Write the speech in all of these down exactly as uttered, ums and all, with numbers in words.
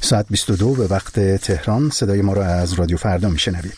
ساعت بیست و دو به وقت تهران. صدای ما را از رادیو فردا میشنوید.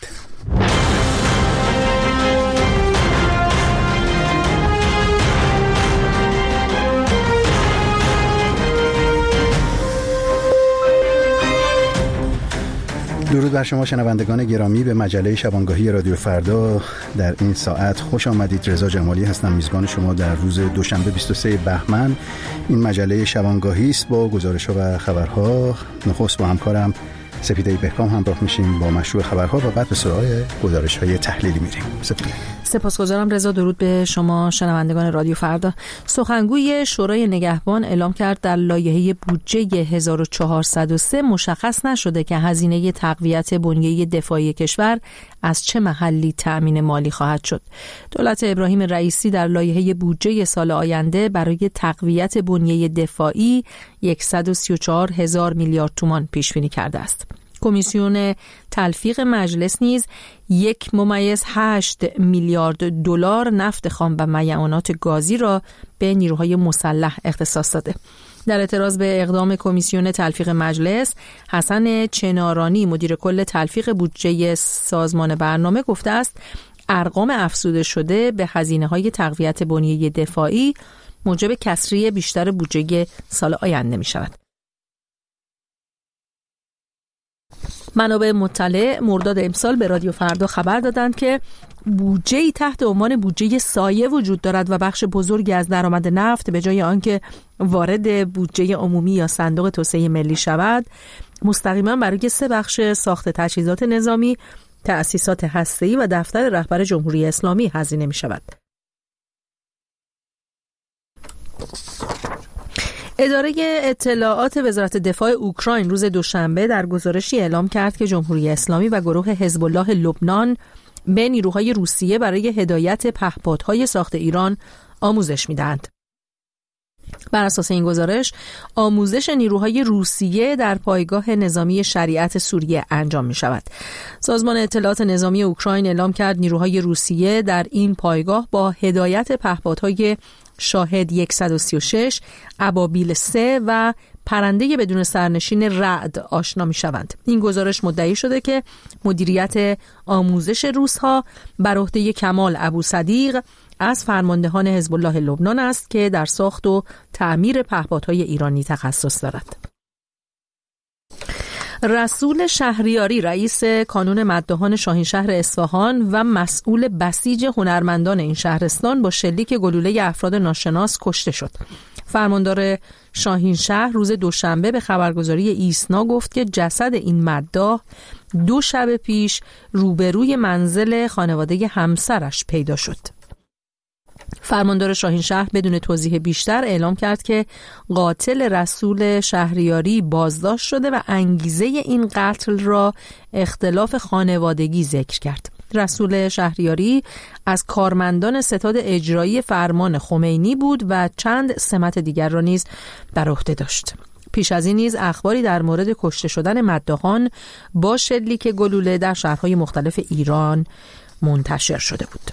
درود بر شما شنوندگان گرامی. به مجله شبانگاهی رادیو فردا در این ساعت خوش آمدید. رضا جمالی هستم، میزبان شما در روز دوشنبه بیست و سه بهمن. این مجله شبانگاهی است با گزارش‌ها و خبرها. نخست با همکارم سپیده بهکام همراه میشیم با مشروع خبرها و بعد به سراغ گزارش‌های تحلیلی میریم. سپیده. سپاسگزارم رضا. درود به شما شنوندگان رادیو فردا. سخنگوی شورای نگهبان اعلام کرد در لایحه بودجه هزار و چهارصد و سه مشخص نشده که هزینه تقویت بنیه دفاعی کشور از چه محلی تأمین مالی خواهد شد. دولت ابراهیم رئیسی در لایحه بودجه سال آینده برای تقویت بنیه دفاعی صد و سی و چهار هزار میلیارد تومان پیش بینی کرده است. کمیسیون تلفیق مجلس نیز یک ممیز هشت میلیارد دلار نفت خام و معدنیات گازی را به نیروهای مسلح اختصاص داده. در اعتراض به اقدام کمیسیون تلفیق مجلس، حسن چنارانی مدیر کل تلفیق بودجه سازمان برنامه گفته است ارقام افزوده شده به هزینه‌های تقویت بنیه دفاعی موجب کسری بیشتر بودجه سال آینده می شود. منابع مطلع مرداد امسال به رادیو فردا خبر دادند که بودجه‌ای تحت عنوان بودجه سایه وجود دارد و بخش بزرگی از درآمد نفت به جای آنکه وارد بودجه عمومی یا صندوق توسعه ملی شود، مستقیما برای سه بخش ساخت تجهیزات نظامی، تأسیسات هسته‌ای و دفتر رهبر جمهوری اسلامی هزینه می شود. اداره اطلاعات وزارت دفاع اوکراین روز دوشنبه در گزارشی اعلام کرد که جمهوری اسلامی و گروه حزب الله لبنان به نیروهای روسیه برای هدایت پهپادهای ساخت ایران آموزش می‌دهند. بر اساس این گزارش، آموزش نیروهای روسیه در پایگاه نظامی شریعت سوریه انجام می شود. سازمان اطلاعات نظامی اوکراین اعلام کرد نیروهای روسیه در این پایگاه با هدایت پهپادهای شاهد صد و سی و شش، ابابیل سه و پرنده بدون سرنشین رعد آشنا می شوند. این گزارش مدعی شده که مدیریت آموزش روس‌ها بر عهده کمال ابوصدیق از فرماندهان حزب الله لبنان است که در ساخت و تعمیر پهپادهای ایرانی تخصص دارد. رسول شهریاری رئیس کانون مداحان شاهینشهر اصفهان و مسئول بسیج هنرمندان این شهرستان با شلیک گلوله افراد ناشناس کشته شد. فرماندار شاهینشهر روز دوشنبه به خبرگزاری ایسنا گفت که جسد این مداح دو شب پیش روبروی منزل خانواده همسرش پیدا شد. فرماندار شاهینشهر بدون توضیح بیشتر اعلام کرد که قاتل رسول شهریاری بازداشت شده و انگیزه این قتل را اختلاف خانوادگی ذکر کرد. رسول شهریاری از کارمندان ستاد اجرایی فرمان خمینی بود و چند سمت دیگر را نیز بر عهده داشت. پیش از این نیز اخباری در مورد کشته شدن مداحان با شلیک گلوله در شهرهای مختلف ایران منتشر شده بود.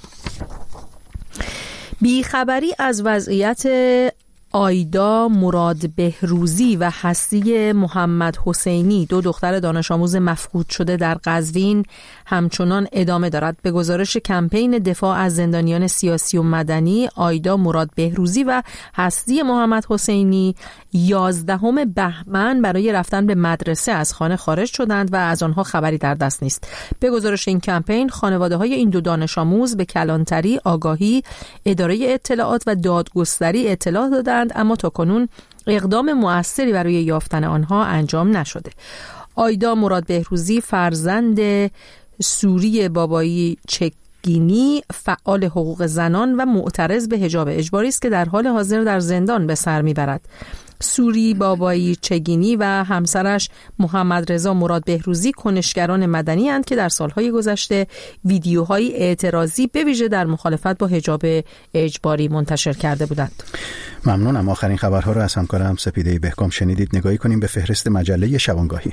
بیخبری از وضعیت آیدا مراد بهروزی و هستی محمد حسینی، دو دختر دانش آموز مفقود شده در قزوین، همچنان ادامه دارد. به گزارش کمپین دفاع از زندانیان سیاسی و مدنی، آیدا مراد بهروزی و هستی محمد حسینی یازدهم بهمن برای رفتن به مدرسه از خانه خارج شدند و از آنها خبری در دست نیست. به گزارش این کمپین، خانواده های این دو دانش آموز به کلانتری، آگاهی، اداره اطلاعات و دادگستری اطلاع دادند، اما تاکنون اقدام مؤثری برای یافتن آنها انجام نشده. آیدا مراد بهروزی فرزند سوری بابایی چگینی، فعال حقوق زنان و معترض به حجاب اجباری است که در حال حاضر در زندان به سر میبرد. سوری بابایی چگینی و همسرش محمد رضا مراد بهروزی کنشگران مدنی اند که در سالهای گذشته ویدیوهای اعتراضی به ویژه در مخالفت با حجاب اجباری منتشر کرده بودند. ممنونم. آخرین خبرها رو از همکارم سپیده بهکام شنیدید. نگاهی کنیم به فهرست مجله شبانگاهی.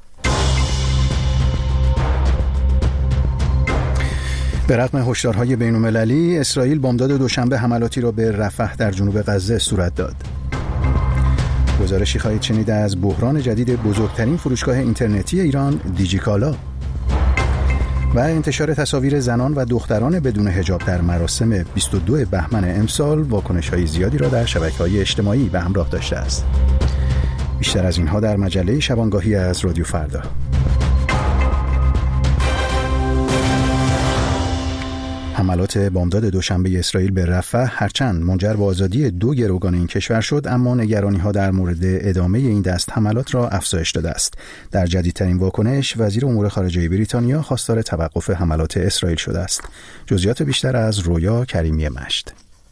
به رغم هشدارهای بین‌المللی، اسرائیل بامداد دوشنبه حملاتی را به رفح در جنوب غزه صورت داد. گزارشی خواهید شنید از بحران جدید بزرگترین فروشگاه اینترنتی ایران، دیجیکالا، و انتشار تصاویر زنان و دختران بدون حجاب در مراسم بیست و دو بهمن امسال واکنش‌های زیادی را در شبکه‌های اجتماعی به همراه داشته است. بیشتر از اینها در مجله شبانگاهی از رادیو فردا. حملات بامداد دوشنبه اسرائیل به رفح هرچند منجر به آزادی دو گروگان این کشور شد، اما نگرانی‌ها در مورد ادامه این دست حملات را افزایش داده است. در جدیدترین واکنش، وزیر امور خارجه بریتانیا خواستار توقف حملات اسرائیل شده است. جزئیات بیشتر از رویا کریمی مشت.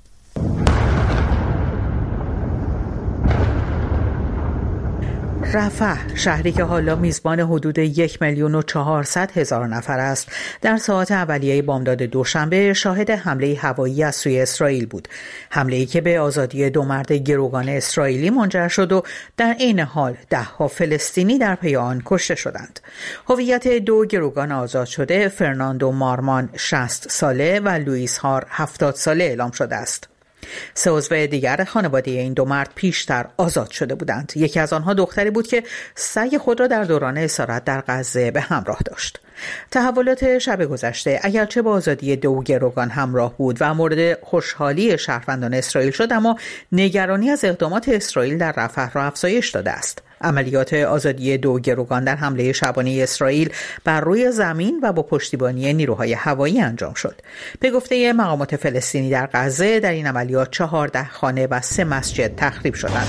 رفح، شهری که حالا میزبان حدود یک میلیون و چهارصد هزار نفر است، در ساعات اولیه بامداد دوشنبه شاهد حمله هوایی از سوی اسرائیل بود. حمله‌ای که به آزادی دو مرد گروگان اسرائیلی منجر شد و در عین حال ده‌ها فلسطینی در پی آن کشته شدند. هویت دو گروگان آزاد شده، فرناندو مارمان شصت ساله و لوئیس هار هفتاد ساله اعلام شده است. سه عضو دیگر خانواده این دو مرد پیشتر آزاد شده بودند. یکی از آنها دختری بود که سعی خود را در دوران اسارت در غزه به همراه داشت. تحولات شب گذشته اگرچه با آزادی دو گروگان همراه بود و مورد خوشحالی شهروندان اسرائیل شد، اما نگرانی از اقدامات اسرائیل در رفح را افزایش داده است. عملیات آزادی دو گروگان در حمله شبانه اسرائیل بر روی زمین و با پشتیبانی نیروهای هوایی انجام شد. به گفته مقامات فلسطینی در غزه، در این عملیات چهارده خانه و سه مسجد تخریب شدند.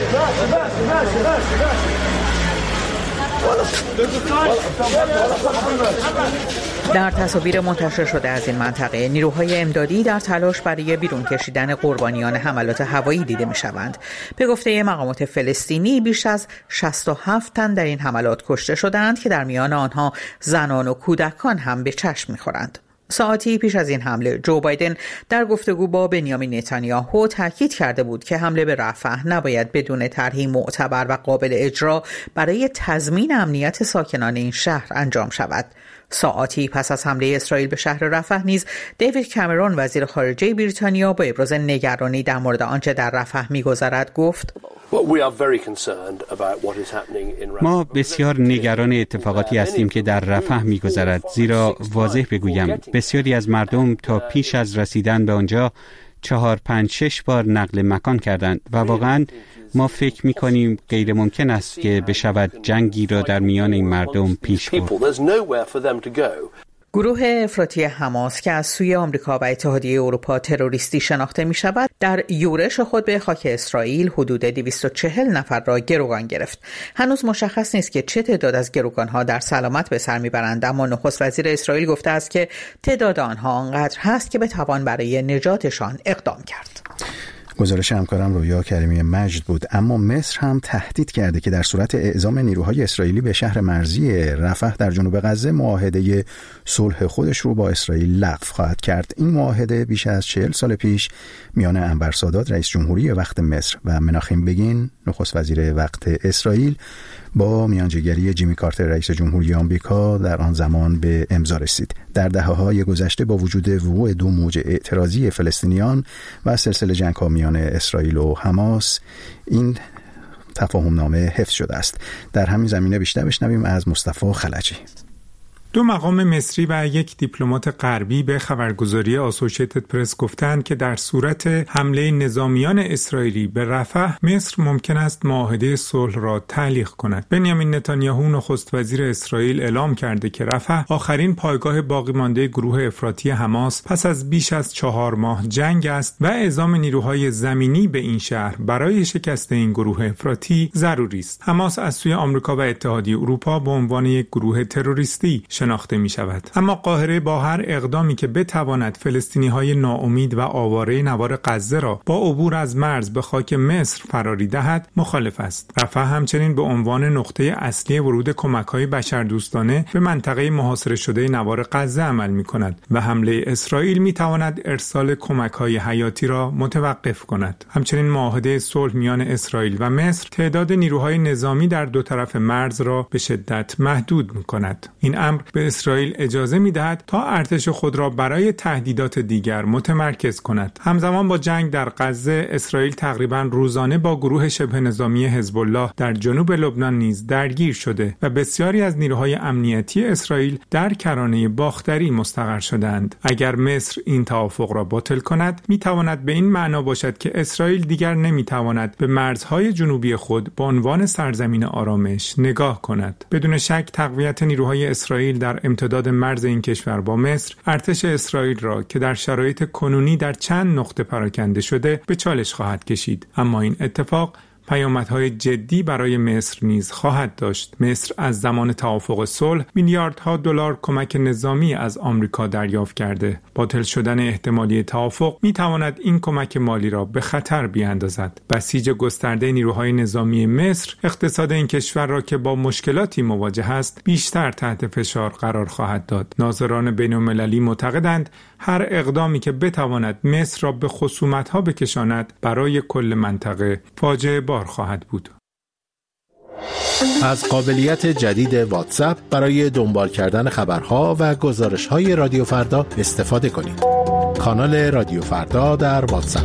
در تصاویر منتشر شده از این منطقه، نیروهای امدادی در تلاش برای بیرون کشیدن قربانیان حملات هوایی دیده می شوند. به گفته مقامات فلسطینی، بیش از شصت و هفت تن در این حملات کشته شدند که در میان آنها زنان و کودکان هم به چشم می خورند. ساعتی پیش از این حمله، جو بایدن در گفتگو با بنیامین نتانیاهو تاکید کرده بود که حمله به رفح نباید بدون طرحی معتبر و قابل اجرا برای تضمین امنیت ساکنان این شهر انجام شود. ساعتی پس از حمله اسرائیل به شهر رفح نیز، دیوید کامرون وزیر خارجه بریتانیا با ابراز نگرانی در مورد آنچه در رفح می‌گذرد گفت: ما بسیار نگران اتفاقاتی هستیم که در رفح می‌گذرد، زیرا واضح بگویم بسیاری از مردم تا پیش از رسیدن به آنجا چهار پنج شش بار نقل مکان کردند و واقعاً ما فکر می‌کنیم غیر ممکن است که بشود جنگی را در میان این مردم پیش برد. گروه افراطی حماس که از سوی آمریکا و اتحادیه اروپا تروریستی شناخته می شود، در یورش خود به خاک اسرائیل حدود دویست و چهل نفر را گروگان گرفت. هنوز مشخص نیست که چه تعداد از گروگانها در سلامت به سر می برند، اما نخست وزیر اسرائیل گفته است که تعداد آنها آنقدر هست که بتوان برای نجاتشان اقدام کرد. گزارش همکارم رویا کریمی مجد بود. اما مصر هم تهدید کرده که در صورت اعزام نیروهای اسرائیلی به شهر مرزی رفح در جنوب غزه، معاهده صلح خودش رو با اسرائیل لغو خواهد کرد. این معاهده بیش از چهل سال پیش میان انور سادات رئیس جمهوری وقت مصر و مناخیم بگین نخست وزیر وقت اسرائیل با میانجیگری جیمی کارتر رئیس جمهوری آمریکا در آن زمان به امضا رسید. در دهه‌های گذشته با وجود وقوع دو موج اعتراضی فلسطینیان و سلسله جنگ‌ها میان اسرائیل و حماس، این تفاهم نامه حفظ شده است. در همین زمینه بیشتر بشنویم از مصطفی خلجی. دو مقام مصری و یک دیپلمات غربی به خبرگزاری آسوشیتد پرس گفتند که در صورت حمله نظامیان اسرائیلی به رفح، مصر ممکن است معاهده صلح را تعلیق کند. بنیامین نتانیاهو نخست وزیر اسرائیل اعلام کرده که رفح آخرین پایگاه باقی مانده گروه افراطی حماس پس از بیش از چهار ماه جنگ است و اعزام نیروهای زمینی به این شهر برای شکست این گروه افراطی ضروری است. حماس از سوی آمریکا و اتحادیه اروپا به عنوان یک گروه تروریستی شناخته می شود. اما قاهره با هر اقدامی که بتواند فلسطینی‌های ناامید و آواره نوار غزه را با عبور از مرز به خاک مصر فراری دهد مخالف است. رفح همچنین به عنوان نقطه اصلی ورود کمک‌های بشردوستانه به منطقه محاصره شده نوار غزه عمل می کند و حمله اسرائیل می تواند ارسال کمک‌های حیاتی را متوقف کند. همچنین معاهده صلح میان اسرائیل و مصر تعداد نیروهای نظامی در دو طرف مرز را به شدت محدود می کند. این امر به اسرائیل اجازه می‌دهد تا ارتش خود را برای تهدیدات دیگر متمرکز کند. همزمان با جنگ در غزه، اسرائیل تقریباً روزانه با گروه شبه نظامی حزب الله در جنوب لبنان نیز درگیر شده و بسیاری از نیروهای امنیتی اسرائیل در کرانه باختری مستقر شدند. اگر مصر این توافق را باطل کند، می‌تواند به این معنا باشد که اسرائیل دیگر نمی‌تواند به مرزهای جنوبی خود به عنوان سرزمین آرامش نگاه کند. بدون شک تقویت نیروهای اسرائیل در امتداد مرز این کشور با مصر، ارتش اسرائیل را که در شرایط کنونی در چند نقطه پراکنده شده به چالش خواهد کشید. اما این اتفاق پیامدهای جدی برای مصر نیز خواهد داشت. مصر از زمان توافق صلح میلیاردها دلار کمک نظامی از آمریکا دریافت کرده. باطل شدن احتمالی توافق میتواند این کمک مالی را به خطر بیاندازد. بسیج گسترده نیروهای نظامی مصر اقتصاد این کشور را که با مشکلاتی مواجه است بیشتر تحت فشار قرار خواهد داد. ناظران بین‌المللی معتقدند هر اقدامی که بتواند مصر را به خصومت‌ها بکشاند برای کل منطقه فاجعه بار خواهد بود. از قابلیت جدید واتساپ برای دنبال کردن خبرها و گزارش‌های رادیو فردا استفاده کنید. کانال رادیو فردا در واتساپ.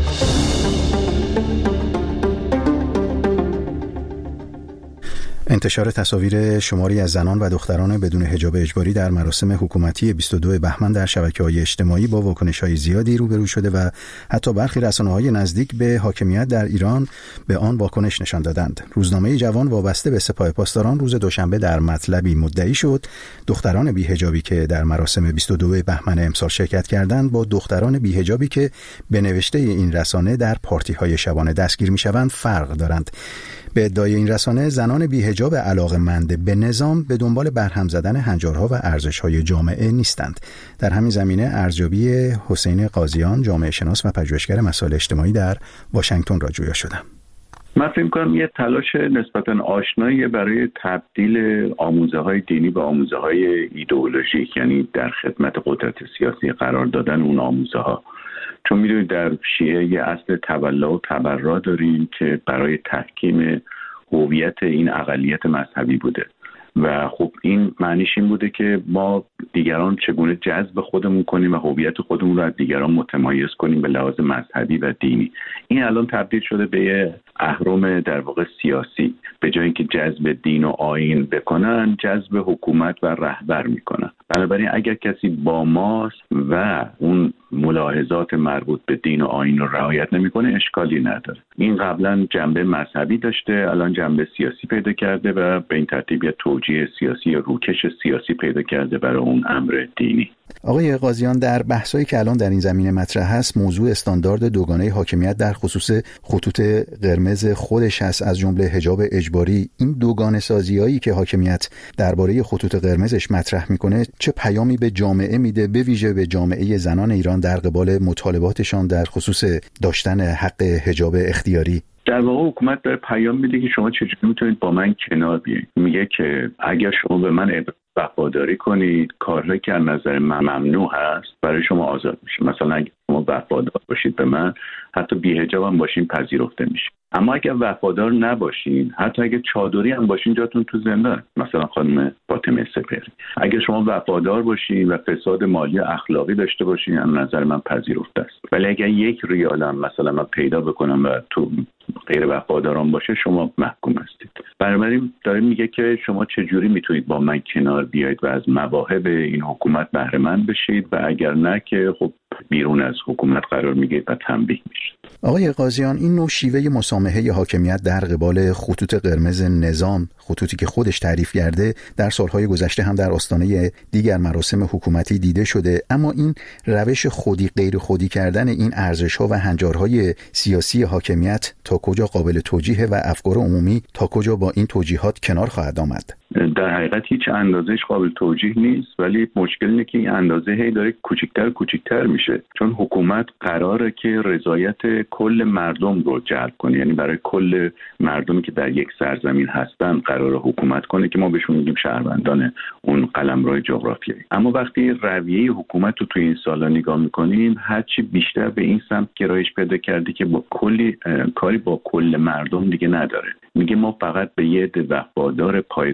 انتشار تصاویر شماری از زنان و دختران بدون حجاب اجباری در مراسم حکومتی بیست و دو بهمن در شبکه‌های اجتماعی با واکنش‌های زیادی روبرو شده و حتی برخی رسانه‌های نزدیک به حاکمیت در ایران به آن واکنش نشان دادند. روزنامه جوان وابسته به سپاه پاسداران روز دوشنبه در مطلبی مدعی شد دختران بی‌حجابی که در مراسم بیست و دو بهمن امسال شرکت کردند با دختران بی‌حجابی که به نوشته این رسانه در پارتی‌های شبانه دستگیر می‌شوند فرق دارند. به ادعای این رسانه زنان بی‌حجاب علاقه‌مند به نظام به دنبال برهم زدن هنجارها و ارزش‌های جامعه نیستند. در همین زمینه ارزیابی حسین قاضیان، جامعه شناس و پژوهشگر مسائل اجتماعی در واشنگتن را جویا شدم. من فکر می‌کنم یه تلاش نسبتاً آشنایی برای تبدیل آموزه‌های دینی به آموزه‌های ایدئولوژیک، یعنی در خدمت قدرت سیاسی قرار دادن اون آموزه‌ها. چون می‌دونید در شیعه یه اصل تولا و تبرا داریم که برای تحکیم هویت این اقلیت مذهبی بوده و خب این معنیش این بوده که ما دیگران چگونه جذب خودمون کنیم و هویت خودمون رو از دیگران متمایز کنیم به لحاظ مذهبی و دینی. این الان تبدیل شده به یه اهرم در واقع سیاسی. به جای اینکه جذب دین و آیین بکنن، جذب حکومت و رهبر میکنن. بنابراین اگر کسی با ماست و اون ملاحظات مربوط به دین و آیین رو رعایت نمیکنه اشکالی نداره. این قبلا جنبه مذهبی داشته، الان جنبه سیاسی پیدا کرده و به این ترتیب یه توجیه سیاسی یا روکش سیاسی پیدا کرده برای اون امر دینی. آقای قاضیان، در بحثایی که الان در این زمینه مطرح هست موضوع استاندارد دوگانه حاکمیت در خصوص خطوط قرمز خودش هست، از جمله حجاب اجباری. این دوگانه سازیایی که حاکمیت درباره خطوط قرمزش مطرح میکنه چه پیامی به جامعه میده، به ویژه به جامعه زنان ایران در قبال مطالباتشان در خصوص داشتن حق حجاب اختیاری؟ در واقع حکومت داره پیام میده که شما چجوری میتونید با من کنار بیایید. میگه که اگر شما به من وفاداری کنید، کارهایی که از نظر من ممنوع هست برای شما آزاد میشه. مثلا اگر شما وفادار باشید به من، حتی بی‌حجاب هم باشین پذیرفته میشه. اما اگر وفادار نباشین، حتی اگر چادری هم باشین، جاتون تو زندان. مثلا خانم فاطمه سپهری. اگر شما وفادار باشین و فساد مالی و اخلاقی داشته باشین، از نظر من پذیرفته است. ولی اگر یک ریال هم مثلا من پیدا بکنم و تو غیر وفاداران باشه، شما محکوم هستید. بنابراین داره میگه که شما چجوری میتونید با من کنار بیایید و از مواهب این حکومت بهره مند بشید و اگر نه که خب بیرون از حکومت قرار میگیرید و تنبیه میشید. آقای قاضیان، این نوع شیوه مسامحه حاکمیت در قبال خطوط قرمز نظام، خطوطی که خودش تعریف کرده، در سالهای گذشته هم در آستانه دیگر مراسم حکومتی دیده شده، اما این روش خودی غیر خودی کردن این ارزش‌ها و هنجارهای سیاسی حاکمیت تا کجا قابل توجیه و افکار عمومی تا کجا با این توجیهات کنار خواهد آمد؟ در حقیقت هیچ اندازه‌اش قابل توجیه نیست، ولی مشکل اینه که این اندازه هی داره کوچیک‌تر کوچیک‌تر میشه، چون حکومت قراره که رضایت کل مردم رو جلب کنه، یعنی برای کل مردمی که در یک سرزمین هستن قراره حکومت کنه که ما بهشون میگیم شهروندان اون قلمرو جغرافیایی. اما وقتی رویه حکومت رو توی این سالا نگاه می‌کنیم، هرچی بیشتر به این سمت گرایش پیدا کرده که با کلی کاری با کل مردم دیگه نداره. میگه ما فقط به یه عده وفادار پایکار نیاز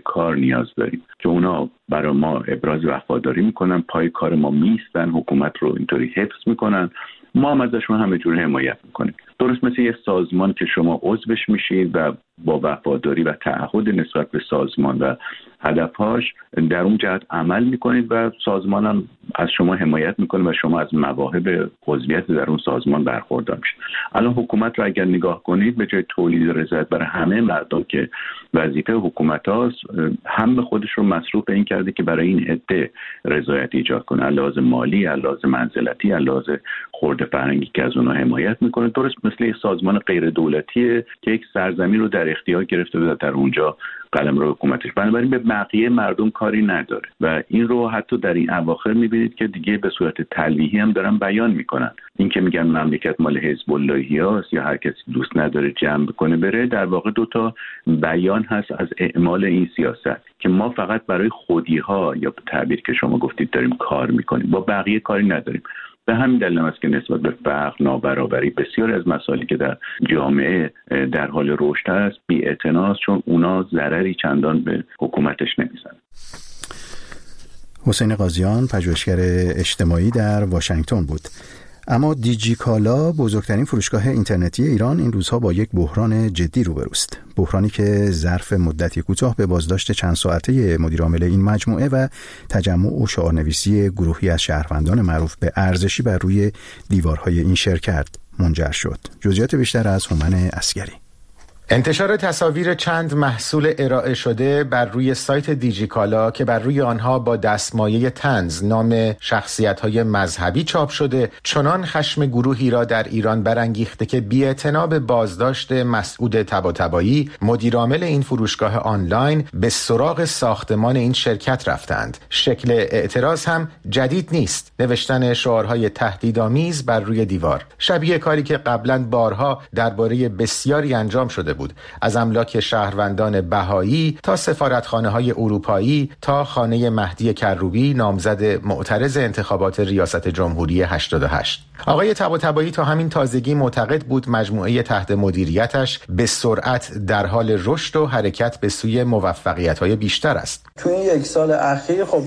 نیاز داریم که اونا برای ما ابراز وفاداری میکنن، پای کار ما میستن، حکومت رو اینطوری حفظ میکنن، ما هم ازشون همه جور حمایت میکنیم. درست مثل یه سازمان که شما عضوش میشید و با وفاداری و تعهد نسبت به سازمان و هدفهاش در اون جهت عمل میکنید و سازمان هم از شما حمایت میکنه و شما از مواهب عضویت در اون سازمان برخوردار میشید. الان حکومت رو اگر نگاه کنید، به جای تولید رضایت برای همه مردم که وظیفه حکومت هاست، هم به خودش رو مصروف این کرده که برای این عده رضایت ایجاد کنه، لحاظ مالی، لحاظ منزلتی، لحاظ خرد فرهنگی که از اونها حمایت میکنه. درست مثل یک سازمان غیر دولتیه که یک سرزمین رو در اختیار گرفته و در اونجا قلمرو حکومتش، بنابراین به بقیه مردم کاری نداره و این رو حتی در این اواخر میبینید که دیگه به صورت تلویحی هم دارن بیان میکنن. این که میگن مملکت مال حزب اللهی هاست یا هر کسی دوست نداره جمع بکنه بره، در واقع دو تا بیان هست از اعمال این سیاست که ما فقط برای خودی ها یا به تعبیر که شما گفتید داریم کار میکنیم، با بقیه کاری نداریم. به همین دلیل است که نسبت به فقر، نابرابری، بسیاری از مسائلی که در جامعه در حال رشد است بی‌اعتنا است، چون اونا ضرری چندان به حکومتش نمیزنن. حسین قاضیان، پژوهشگر اجتماعی در واشنگتن بود. اما دیجیکالا، بزرگترین فروشگاه اینترنتی ایران، این روزها با یک بحران جدی روبروست. بحرانی که ظرف مدتی کوتاه به بازداشت چند ساعته مدیرعامل این مجموعه و تجمع و شعارنویسی گروهی از شهروندان معروف به ارزشی بر روی دیوارهای این شرکت منجر شد. جزئیات بیشتر از هومن عسگری. انتشار تصاویر چند محصول ارائه شده بر روی سایت دیجیکالا که بر روی آنها با دستمایه طنز نام شخصیت‌های مذهبی چاپ شده، چنان خشم گروهی را در ایران برانگیخته که بی‌اعتنا به بازداشت مسعود طباطبایی، مدیرعامل این فروشگاه آنلاین، به سراغ ساختمان این شرکت رفتند. شکل اعتراض هم جدید نیست، نوشتن شعارهای تهدیدآمیز بر روی دیوار، شبیه کاری که قبلاً بارها درباره بسیاری انجام شده بود، از املاک شهروندان بهایی تا سفارتخانه‌های اروپایی تا خانه مهدی کروبی، نامزد معترض انتخابات ریاست جمهوری هشتاد و هشت. آقای طباطبایی تا همین تازگی معتقد بود مجموعه تحت مدیریتش به سرعت در حال رشد و حرکت به سوی موفقیت‌های بیشتر است. تو این یک سال اخیر خب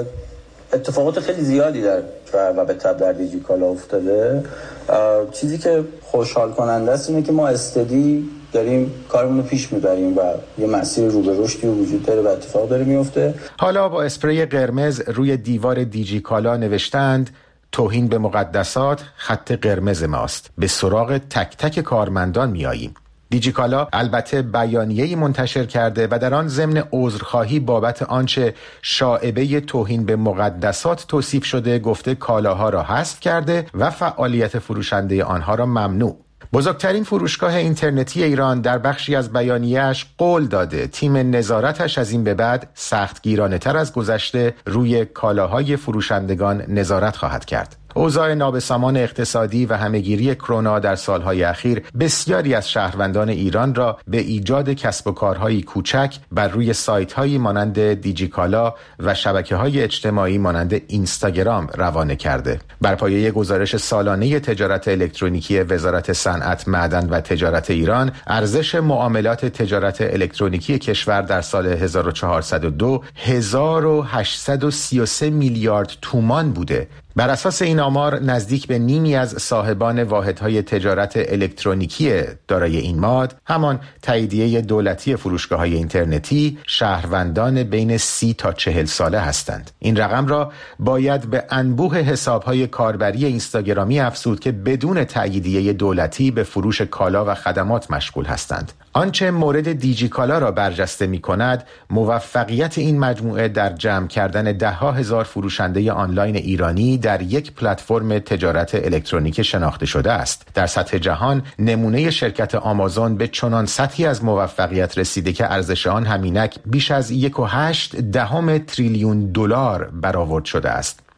اتفاقات خیلی زیادی در و به تبع در دیجیکالا افتاده. چیزی که خوشحال کننده است اینه که ما استدی داریم کارمون رو پیش میبریم و یه مسیر رو به رشدی وجود داره و اتفاق داره میفته. حالا با اسپری قرمز روی دیوار دیجیکالا نوشتند توهین به مقدسات خط قرمز ماست، به سراغ تک تک کارمندان میاییم. دیجیکالا البته بیانیه‌ای منتشر کرده و در آن ضمن عذرخواهی بابت آنچه شائبه توهین به مقدسات توصیف شده گفته کالاها را حذف کرده و فعالیت فروشنده آنها را ممنوع. بزرگترین فروشگاه اینترنتی ایران در بخشی از بیانیه‌اش قول داده تیم نظارتش از این به بعد سختگیرانه تر از گذشته روی کالاهای فروشندگان نظارت خواهد کرد. اوضاع نابسامان اقتصادی و همهگیری کرونا در سالهای اخیر بسیاری از شهروندان ایران را به ایجاد کسب و کارهای کوچک بر روی سایت‌هایی مانند دیجیکالا و شبکه‌های اجتماعی مانند اینستاگرام روانه کرده. بر پایه گزارش سالانه تجارت الکترونیکی وزارت صنعت، معدن و تجارت ایران، ارزش معاملات تجارت الکترونیکی کشور در سال هزار و چهارصد و دو هزار و هشتصد و سی و سه میلیارد تومان بوده. بر اساس این آمار نزدیک به نیمی از صاحبان واحدهای تجارت الکترونیکی دارای این ماد، همان تاییدیه دولتی فروشگاه‌های اینترنتی، شهروندان بین سی تا چهل ساله هستند. این رقم را باید به انبوه حساب‌های کاربری اینستاگرامی افزود که بدون تاییدیه دولتی به فروش کالا و خدمات مشغول هستند. آنچه مورد دیجیکالا را برجسته می‌کند، موفقیت این مجموعه در جمع کردن ده‌ها هزار فروشنده آنلاین ایرانی در یک پلتفرم تجارت الکترونیک شناخته شده است. در سطح جهان نمونه شرکت آمازون به چنان سطحی از موفقیت رسیده که ارزش آن همینک بیش از یک و هشت دهم تریلیون دلار برآورد شده است.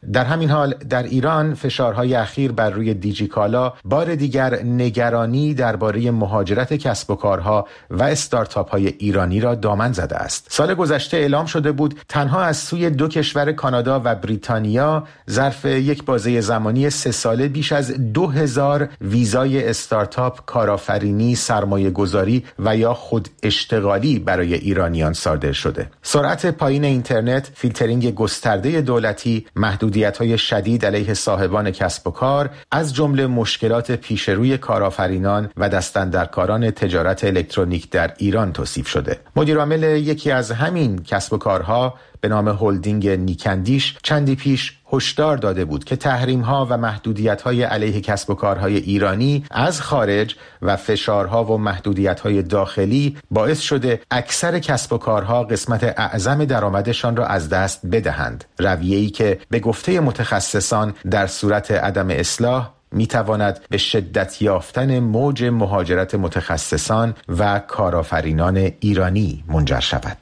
در همین حال در ایران فشارهای اخیر بر روی دیجیکالا بار دیگر نگرانی درباره مهاجرت کسب و کارها و استارتاپ‌های ایرانی را دامن زده است. سال گذشته اعلام شده بود تنها از سوی دو کشور کانادا و بریتانیا ظرف یک بازه زمانی سه ساله بیش از دو هزار ویزای استارتاپ، کارآفرینی، سرمایه گذاری و یا خود اشتغالی برای ایرانیان صادر شده. سرعت پایین اینترنت، فیلترینگ گسترده دولتی، محدودیت‌های شدید علیه صاحبان کسب و کار از جمله مشکلات پیش روی کارآفرینان و دستاندرکاران تجارت الکترونیک در ایران توصیف شده. مدیر عامل یکی از همین کسب و کارها به نام هلدینگ نیکندیش چندی پیش هشدار داده بود که تحریم‌ها و محدودیت‌های علیه کسب و کارهای ایرانی از خارج و فشارها و محدودیت‌های داخلی باعث شده اکثر کسب و کارها قسمت اعظم درآمدشان را از دست بدهند. رویه‌ای که به گفته متخصصان در صورت عدم اصلاح میتواند به شدت یافتن موج مهاجرت متخصصان و کارآفرینان ایرانی منجر شود.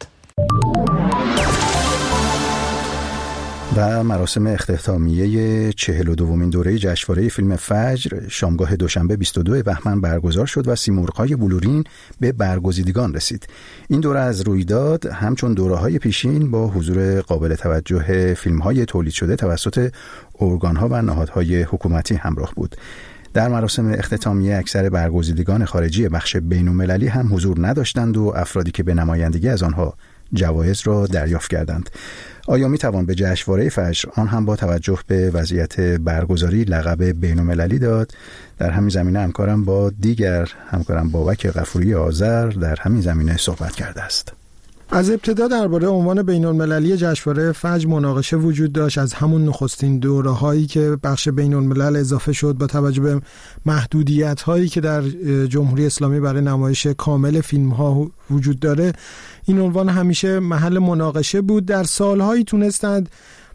و مراسم اختتامیه چهل و دومین دوره جشنواره فیلم فجر شامگاه دوشنبه بیست و دو بهمن برگزار شد و سیمرغ‌های بلورین به برگزیدگان رسید. این دوره از رویداد همچون دوره‌های پیشین با حضور قابل توجه فیلم‌های تولید شده توسط ارگان‌ها و نهادهای حکومتی همراه بود. در مراسم اختتامیه اکثر برگزیدگان خارجی بخش بین‌المللی هم حضور نداشتند و افرادی که به نمایندگی از آنها جوایز را دریافت کردند. آیا می توان به جشنواره فجر آن هم با توجه به وضعیت برگزاری لقب بین‌المللی داد؟ در همین زمینه همکارم با دیگر همکارم بابک غفوری آذر در همین زمینه صحبت کرده است. از ابتدا درباره عنوان بین‌المللی جشنواره فجر مناقشه وجود داشت. از همون نخستین دوره‌هایی که بخش بین‌الملل اضافه شد با توجه به محدودیت‌هایی که در جمهوری اسلامی برای نمایش کامل فیلم‌ها وجود داره، این عنوان همیشه محل مناقشه بود. در سال‌هایی تونستند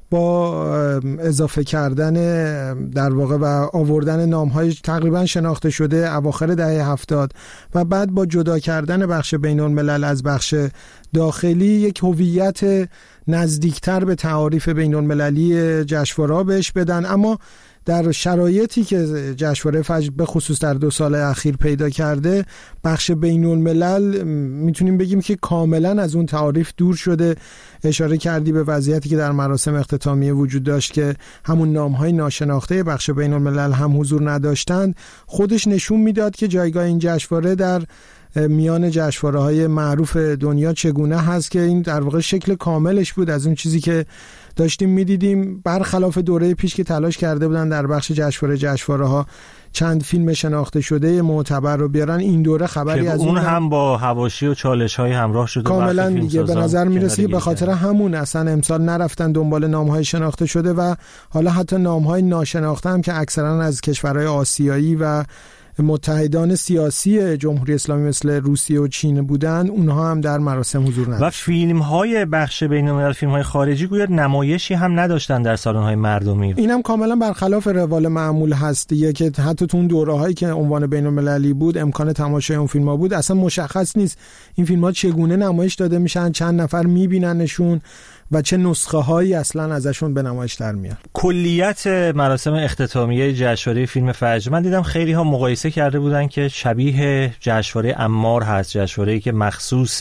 با اضافه کردن در واقع و آوردن نام‌های تقریبا شناخته شده اواخر دهه هفتاد و بعد با جدا کردن بخش بین‌الملل از بخش داخلی یک هویت نزدیکتر به تعاریف بین‌المللی جشنواره بهش بدن. اما در شرایطی که جشنواره فجر به خصوص در دو سال اخیر پیدا کرده، بخش بین الملل میتونیم بگیم که کاملا از اون تعاریف دور شده. اشاره کردی به وضعیتی که در مراسم اختتامیه وجود داشت که همون نام‌های ناشناخته بخش بین الملل هم حضور نداشتند. خودش نشون میداد که جایگاه این جشنواره در میان جشنواره‌های معروف دنیا چگونه هست، که این در واقع شکل کاملش بود از اون چیزی که داشتیم میدیدیم. برخلاف دوره پیش که تلاش کرده بودن در بخش جشنواره جشنواره‌ها چند فیلم شناخته شده معتبر رو بیارن، این دوره خبری از اون هم با حواشی و چالش‌های همراه شده کاملا دیگه. به نظر میرسه که به خاطر همون اصلا امسال نرفتن دنبال نام‌های شناخته شده و حالا حتی نام‌های ناشناخته هم که اکثرا از کشورهای آسیایی و متحدان سیاسی جمهوری اسلامی مثل روسیه و چین بودن، اونها هم در مراسم حضور نداشتن. و فیلم های بخش بین‌الملل، فیلم های خارجی گویا نمایشی هم نداشتن در سالن های مردمی. اینم کاملا برخلاف روال معمول هست دیگه، که حتی تو اون دوره‌هایی که عنوان بین‌المللی بود امکان تماشای اون فیلم‌ها بود، اصلا مشخص نیست این فیلم‌ها چگونه نمایش داده میشن، چند نفر میبیننشون و چه نسخه هایی اصلا ازشون به نمایش در میاد. کلیت مراسم اختتامیه جشنواره فیلم فجر، من دیدم خیلی ها مقایسه کرده بودن که شبیه جشنواره عمار هست، جشنواره‌ای که مخصوص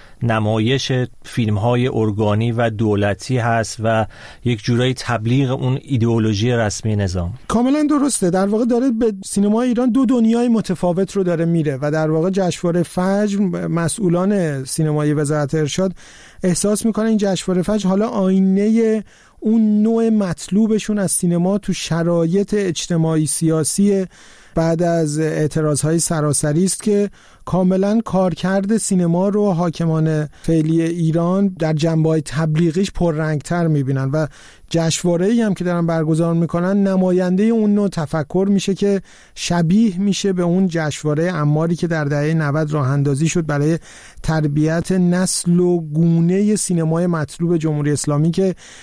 نمایش فیلم‌های ارگانی و دولتی هست و یک جورایی تبلیغ اون ایدئولوژی رسمی نظام. کاملا درسته. در واقع داره به سینمای ایران دو دنیای متفاوت رو داره میره و در واقع جشنواره فجر، مسئولان سینمای وزارت ارشاد احساس میکنن این جشنواره فجر حالا آینه اون نوع مطلوبشون از سینما تو شرایط اجتماعی سیاسی بعد از اعتراضهای سراسری است که کاملا کارکرد سینما رو حاکمان فعلی ایران در جنبه‌های تبلیغیش پررنگتر میبینن و جشنواره‌ای هم که دارن برگزار میکنن نماینده اون نوع تفکر میشه که شبیه میشه به اون جشنواره عماری که در دهه نود راه اندازی شد برای تربیت نسل و گونه سینمای مطلوب جمهوری اسلامی، که هی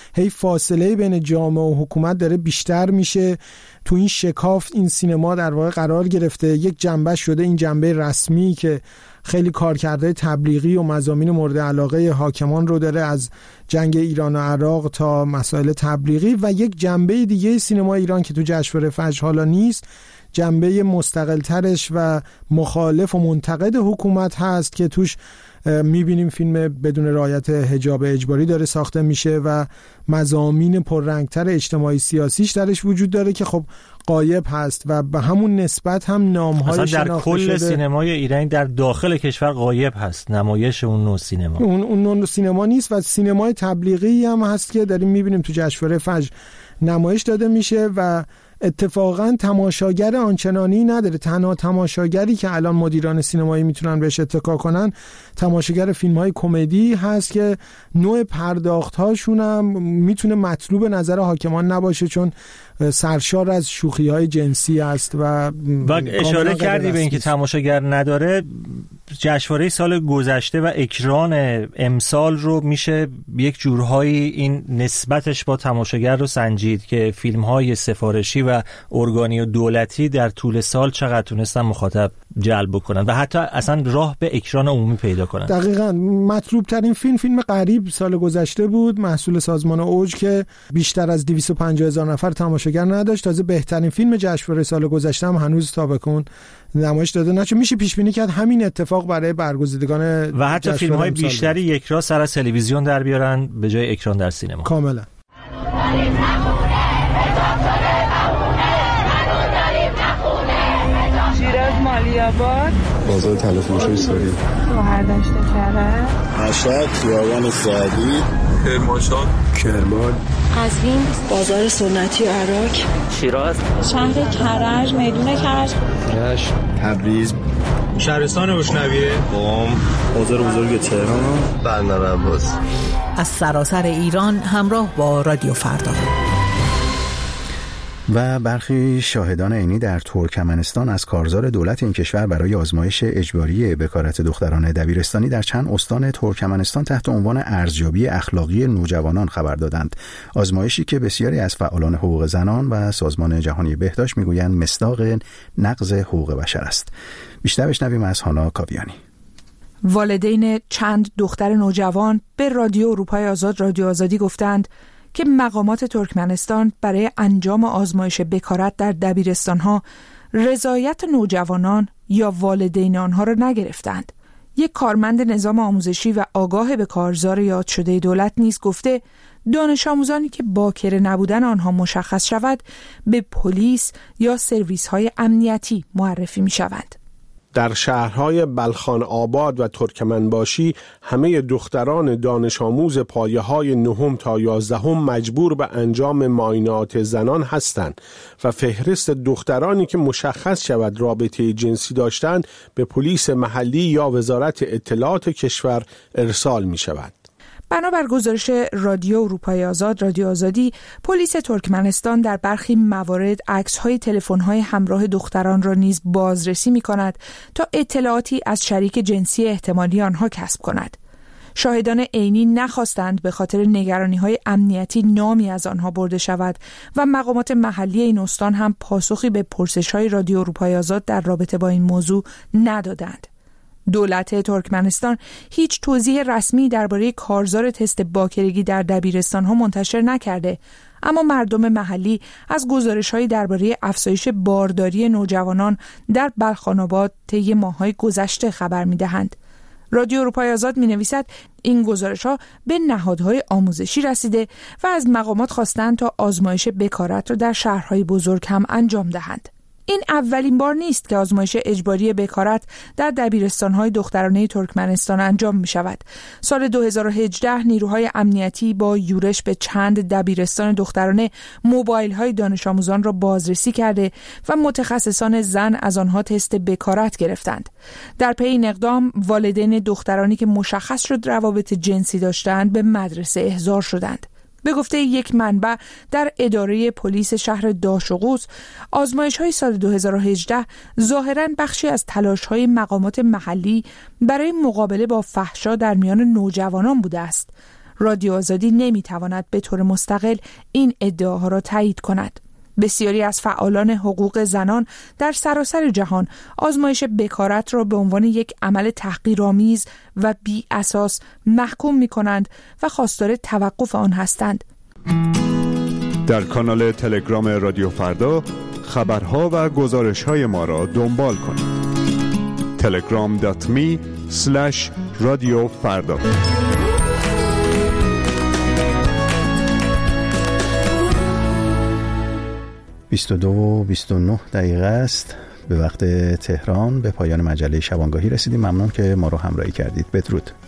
فاصله بین جامعه و حکومت داره بیشتر میشه. تو این شکاف این سینما در واقع قرار گرفته، یک جنبه شده این جنبه رسمی که خیلی کارکرده تبلیغی و مضامین مورد علاقه حاکمان رو داره، از جنگ ایران و عراق تا مسائل تبلیغی، و یک جنبه دیگه سینما ایران که تو جشنواره فجر حالا نیست، جنبه مستقلترش و مخالف و منتقد حکومت هست که توش میبینیم فیلم بدون رعایت حجاب اجباری داره ساخته میشه و مضامین پررنگتر اجتماعی سیاسیش درش وجود داره که خب غایب هست و به همون نسبت هم نام‌های شناخته در کل شده. سینمای ایرانی در داخل کشور غایب هست نمایش اون نوع سینما. اون اون نوع سینما نیست و سینمای تبلیغی هم هست که داریم میبینیم تو جشنواره فجر نمایش داده میشه و اتفاقا تماشاگر آنچنانی نداره. تنها تماشاگری که الان مدیران سینمایی میتونن بهش اتکا کنن تماشاگر فیلم‌های کمدی هست که نوع پرداخت‌هاشون هم میتونه مطلوب نظر حاکمان نباشه چون سرشار از شوخی‌های جنسی است و و اشاره کردی به اینکه تماشاگر نداره. جشنواره سال گذشته و اکران امسال رو میشه یک جورهایی این نسبتش با تماشاگر رو سنجید که فیلم‌های سفارشی و ارگانی و دولتی در طول سال چقدر تونستن مخاطب جلب بکنن و حتی اصلا راه به اکران عمومی پیدا کنن. دقیقاً مطلوب ترین فیلم فیلم غریب سال گذشته بود، محصول سازمان اوج که بیشتر از دویست و پنجاه هزار نفر تماشاگر نداشت. تازه بهترین فیلم جشنواره سال گذشته هم هنوز تا بکن نمایش داده نشه. میشه پیش بینی کرد همین اتفاق برای برگزیدگان و حتی فیلم‌های بیشتری یک را سر از تلویزیون در بیارن به جای اکران در سینما. کاملا. شیراز مالی‌آباد، بازار تلفروشی سوری، شهردشت کرج، مشهد خیابان سعدی، کرمانشاه، کرمان، قزوین، بازار سنتی عراق، شیراز، شهر کرج، میدون کرج، رشت، تبریز، شهرستان بشنویه، قم، بازار بزرگ تهران، بندر عباس. از سراسر ایران همراه با رادیو فردا. و برخی شاهدان عینی در ترکمنستان از کارزار دولت این کشور برای آزمایش اجباری بکارت دختران دبیرستانی در چند استان ترکمنستان تحت عنوان ارزیابی اخلاقی نوجوانان خبر دادند. آزمایشی که بسیاری از فعالان حقوق زنان و سازمان جهانی بهداشت میگویند مصداق نقض حقوق بشر است. بیشتر بشنویم از هانا کاویانی. والدین چند دختر نوجوان به رادیو اروپای آزاد رادیو آزادی گفتند که مقامات ترکمنستان برای انجام آزمایش بکارت در دبیرستان‌ها رضایت نوجوانان یا والدین آنها را نگرفتند. یک کارمند نظام آموزشی و آگاه به کارزار یاد شده دولت نیز گفته دانش آموزانی که باکره نبودن آنها مشخص شود به پلیس یا سرویس‌های امنیتی معرفی می‌شوند. در شهرهای بلخان آباد و ترکمنباشی همه دختران دانش آموز پایه های نهم تا یازدهم مجبور به انجام معاینات زنان هستند و فهرست دخترانی که مشخص شود رابطه جنسی داشتند به پلیس محلی یا وزارت اطلاعات کشور ارسال می شود. بنابر گزارش رادیو اروپای آزاد رادیو آزادی، پلیس ترکمنستان در برخی موارد عکس‌های تلفن‌های همراه دختران را نیز بازرسی می‌کند تا اطلاعاتی از شریک جنسی احتمالی آنها کسب کند. شاهدان عینی نخواستند به خاطر نگرانی‌های امنیتی نامی از آنها برده شود و مقامات محلی این استان هم پاسخی به پرسش‌های رادیو اروپای آزاد در رابطه با این موضوع ندادند. دولت ترکمنستان هیچ توضیح رسمی درباره کارزار تست باکرگی در دبیرستان‌ها منتشر نکرده، اما مردم محلی از گزارش‌هایی درباره افزایش بارداری نوجوانان در بلخان‌آباد طی ماه‌های گذشته خبر می‌دهند. رادیو اروپای آزاد می‌نویسد این گزارش‌ها به نهادهای آموزشی رسیده و از مقامات خواستند تا آزمایش بکارت را در شهرهای بزرگ هم انجام دهند. این اولین بار نیست که آزمایش اجباری بکارت در دبیرستان‌های دخترانه ترکمنستان انجام می‌شود. سال دو هزار و هجده نیروهای امنیتی با یورش به چند دبیرستان دخترانه موبایل‌های دانش آموزان را بازرسی کرده و متخصصان زن از آنها تست بکارت گرفتند. در پی این اقدام والدین دخترانی که مشخص شد روابط جنسی داشتند به مدرسه احضار شدند. به گفته یک منبع در اداره پلیس شهر داشقوز، آزمایش‌های سال دو هزار و هجده ظاهراً بخشی از تلاش‌های مقامات محلی برای مقابله با فحشا در میان نوجوانان بوده است. رادیو آزادی نمیتواند به طور مستقل این ادعاها را تایید کند. بسیاری از فعالان حقوق زنان در سراسر جهان آزمایش بکارت را به عنوان یک عمل تحقیرآمیز و بی اساس محکوم می کنند و خواستار توقف آن هستند. در کانال تلگرام رادیو فردا خبرها و گزارش‌های ما را دنبال کنید. تلگرام دات می اسلش رادیو فردا. بیست و دو و بیست و نه دقیقه است به وقت تهران. به پایان مجله شبانگاهی رسیدیم. ممنون که ما رو همراهی کردید. بدرود.